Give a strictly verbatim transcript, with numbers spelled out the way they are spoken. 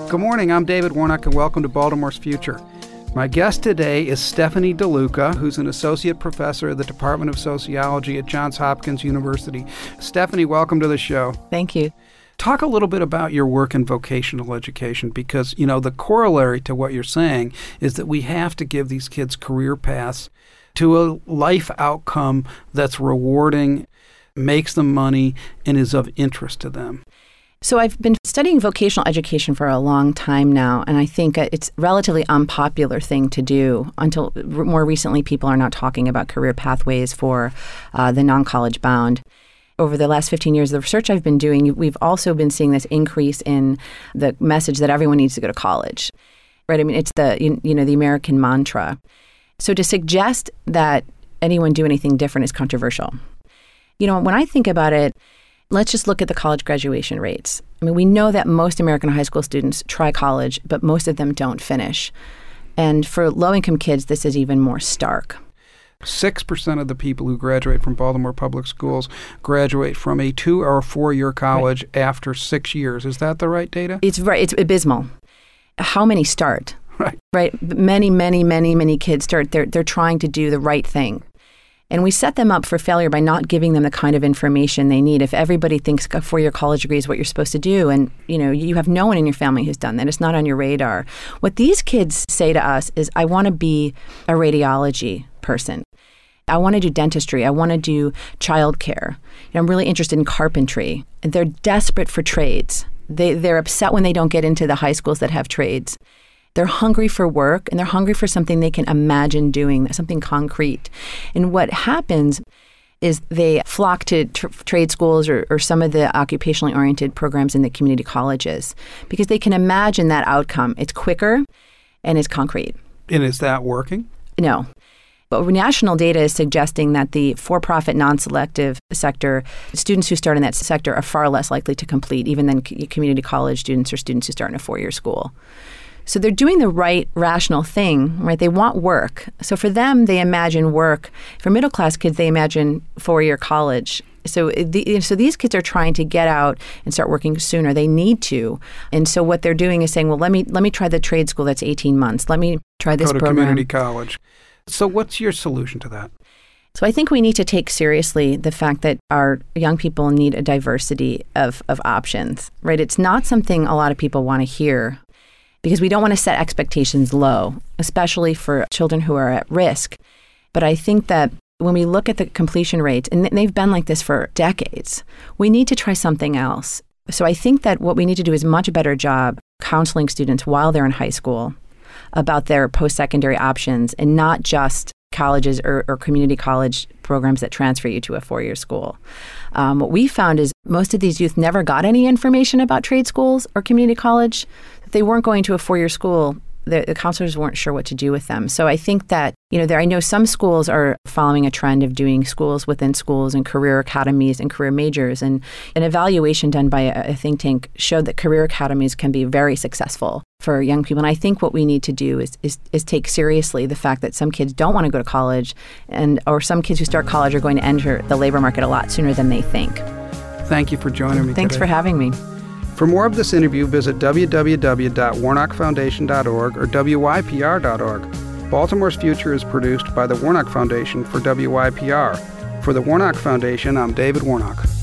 Good morning, I'm David Warnock, and welcome to Baltimore's Future. My guest today is Stephanie DeLuca, who's an associate professor of the Department of Sociology at Johns Hopkins University. Stephanie, welcome to the show. Thank you. Talk a little bit about your work in vocational education, because, you know, the corollary to what you're saying is that we have to give these kids career paths to a life outcome that's rewarding, makes them money, and is of interest to them. So I've been studying vocational education for a long time now, and I think it's a relatively unpopular thing to do until more recently people are not talking about career pathways for uh, the non-college bound. Over the last fifteen years of the research I've been doing, we've also been seeing this increase in the message that everyone needs to go to college, right? I mean, it's the, you, you know, the American mantra. So to suggest that anyone do anything different is controversial. You know, when I think about it, let's just look at the college graduation rates. I mean, we know that most American high school students try college, but most of them don't finish. And for low-income kids, this is even more stark. Six percent of the people who graduate from Baltimore Public Schools graduate from a two- or four-year college right. after six years. Is that the right data? It's right. It's abysmal. How many start? Right. Right. Many, many, many, many kids start. They're they're trying to do the right thing. And we set them up for failure by not giving them the kind of information they need. If everybody thinks a four-year college degree is what you're supposed to do, and you know you have no one in your family who's done that, it's not on your radar. What these kids say to us is, I want to be a radiology person. I want to do dentistry. I want to do childcare. You know, I'm really interested in carpentry. And they're desperate for trades. They, they're upset when they don't get into the high schools that have trades. They're hungry for work, and they're hungry for something they can imagine doing, something concrete. And what happens is they flock to tr- trade schools or, or some of the occupationally oriented programs in the community colleges because they can imagine that outcome. It's quicker and it's concrete. And is that working? No. But national data is suggesting that the for-profit, non-selective sector, students who start in that sector are far less likely to complete even than community college students or students who start in a four-year school. So they're doing the right, rational thing, right? They want work. So for them, they imagine work. For middle-class kids, they imagine four-year college. So the, so these kids are trying to get out and start working sooner. They need to. And so what they're doing is saying, well, let me let me try the trade school that's eighteen months. Let me try this program. Go to program. community college. So what's your solution to that? So I think we need to take seriously the fact that our young people need a diversity of, of options, right? It's not something a lot of people want to hear because we don't want to set expectations low, especially for children who are at risk. But I think that when we look at the completion rates, and they've been like this for decades, we need to try something else. So I think that what we need to do is a much better job counseling students while they're in high school about their post-secondary options and not just colleges or, or community college programs that transfer you to a four-year school. Um, what we found is most of these youth never got any information about trade schools or community college. If they weren't going to a four-year school, the, the counselors weren't sure what to do with them. So I think that, you know, there I know some schools are following a trend of doing schools within schools and career academies and career majors. And an evaluation done by a, a think tank showed that career academies can be very successful for young people. And I think what we need to do is, is is take seriously the fact that some kids don't want to go to college, and or some kids who start college are going to enter the labor market a lot sooner than they think. Thank you for joining me Thanks today. for having me. For more of this interview, visit w w w dot warnock foundation dot org or w y p r dot org. Baltimore's Future is produced by the Warnock Foundation for W Y P R. For the Warnock Foundation, I'm David Warnock.